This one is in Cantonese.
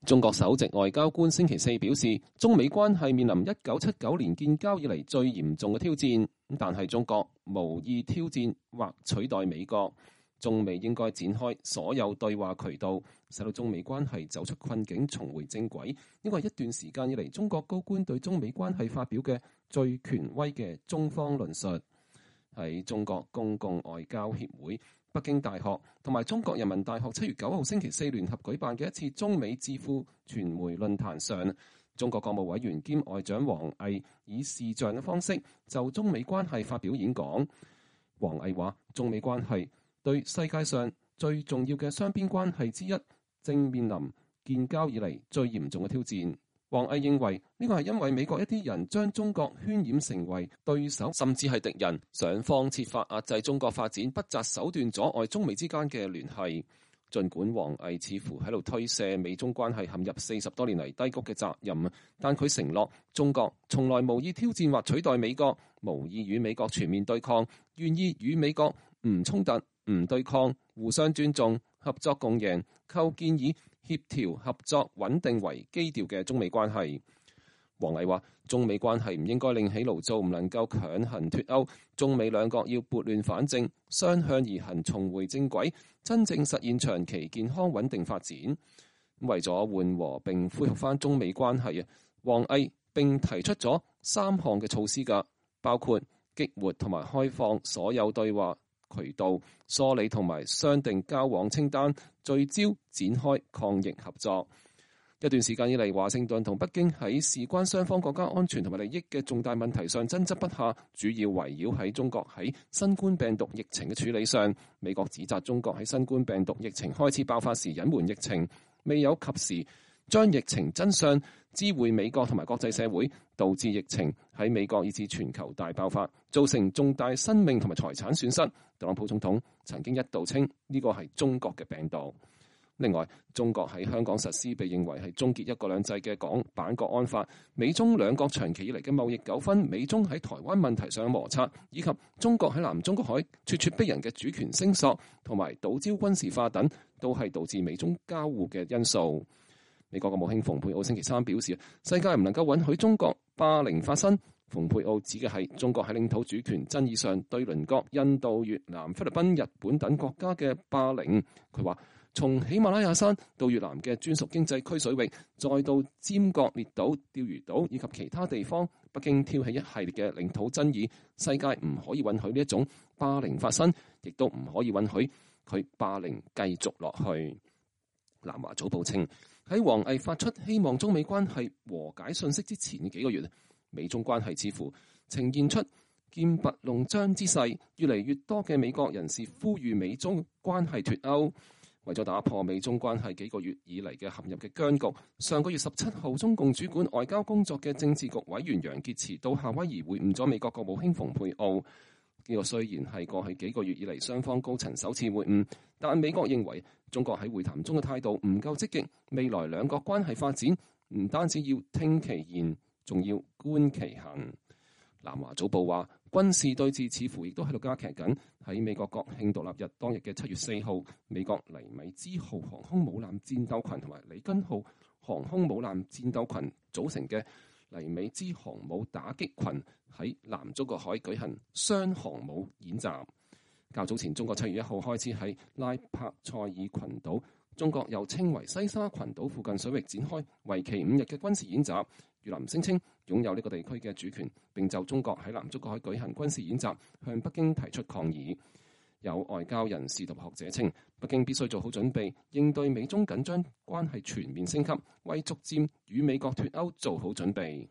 中國首席外交官星期四表示，中美關係面臨1979年建交以嚟最嚴重嘅挑戰，但係中國無意挑戰或取代美國。中美應該展開所有對話渠道，使到中美關係走出困境，重回正軌。呢個係一段時間以嚟中國高官對中美關係發表嘅最權威嘅中方論述。喺中國公共外交協會、北京大學同埋中國人民大學7月9號星期四聯合舉辦嘅一次中美智庫傳媒論壇上，中國國務委員兼外長王毅以視像嘅方式就中美關係發表演講。王毅話：中美關係對世界上最重要嘅雙邊關係之一，正面臨建交以嚟最嚴重嘅挑戰。王毅認為呢個係因為美國一啲人將中國渲染成為對手，甚至係敵人，想方設法壓制中國發展，不擇手段阻礙中美之間嘅聯繫。儘管王毅似乎喺度推卸美中關係陷入40多年嚟低谷嘅責任，但佢承諾中國從來無意挑戰或取代美國，無意與美國全面對抗，願意與美國唔衝突、唔對抗，互相尊重、合作共贏，構建以協調、合作、穩定為基調嘅中美關係。王毅話：中美關係唔應該另起爐灶，唔能夠強行脫鈎。中美兩國要撥亂反正，雙向而行，重回正軌，真正實現長期健康穩定發展。為咗緩和並恢復翻中美關係啊，王毅並提出咗3項嘅措施㗎，包括激活同埋開放所有對話渠道，梳理同埋商定交往清單，聚焦展開抗疫合作。一段時間以嚟，華盛頓同北京喺事關雙方國家安全同埋利益嘅重大問題上爭執不下，主要圍繞喺中國喺新冠病毒疫情嘅處理上。美國指責中國喺新冠病毒疫情開始爆發時隱瞞疫情，未有及時將疫情真相知會美國同埋國際社會，導致疫情喺美國以至全球大爆發，造成重大生命同埋財產損失。特朗普總統曾經一度稱呢個係中國嘅病毒。另外，中國喺香港實施被認為係終結一國兩制嘅港版國安法，美中兩國長期以嚟嘅貿易糾紛，美中喺台灣問題上嘅摩擦，以及中國喺南中國海咄咄逼人嘅主權聲索同埋島礁軍事化等，都係導致美中交互嘅因素。美國國務卿蓬佩奧星期三表示，世界唔能夠允許中國霸凌發生。蓬佩奧指嘅係中國喺領土主權爭議上對鄰國印度、越南、菲律賓、日本等國家嘅霸凌。佢話，從喜馬拉雅山到越南嘅專屬經濟區水域，再到尖閣列島、釣魚島以及其他地方，北京挑起一系列嘅領土爭議，世界唔可以允許呢一種霸凌發生，亦都唔可以允許佢霸凌繼續落去。南華早報稱，喺王毅發出希望中美關係和解訊息之前嘅幾個月，美中關係似乎呈現出劍拔弩張之勢，越嚟越多嘅美國人士呼籲美中關係脫鈎。為咗打破美中關係幾個月以嚟嘅陷入嘅僵局，上個月17號，中共主管外交工作嘅政治局委員楊潔篪到夏威夷會晤咗美國國務卿蓬佩奧。呢個雖然係過去幾個月以嚟雙方高層首次會晤，但美國認為中國喺會談中嘅態度唔夠積極，未來兩國關係發展唔單止要聽其言，仲要觀其行。南華早報話，軍事對峙似乎亦都喺度加劇緊。喺美國國慶獨立日當日嘅7月4號，美國尼米茲號航空母艦戰鬥群同埋里根號航空母艦戰鬥群組成嘅尼米茲航母打擊群喺南中國海舉行雙航母演習。較早前，中國7月1號開始喺拉帕塞爾群島，中國又稱為西沙群島附近水域展開為期5日嘅軍事演習。越南聲稱擁有呢個地區嘅主權，並就中國喺南中國海舉行軍事演習向北京提出抗議。有外交人士同學者稱，北京必須做好準備，應對美中緊張關係全面升級，為逐漸與美國脫鈎做好準備。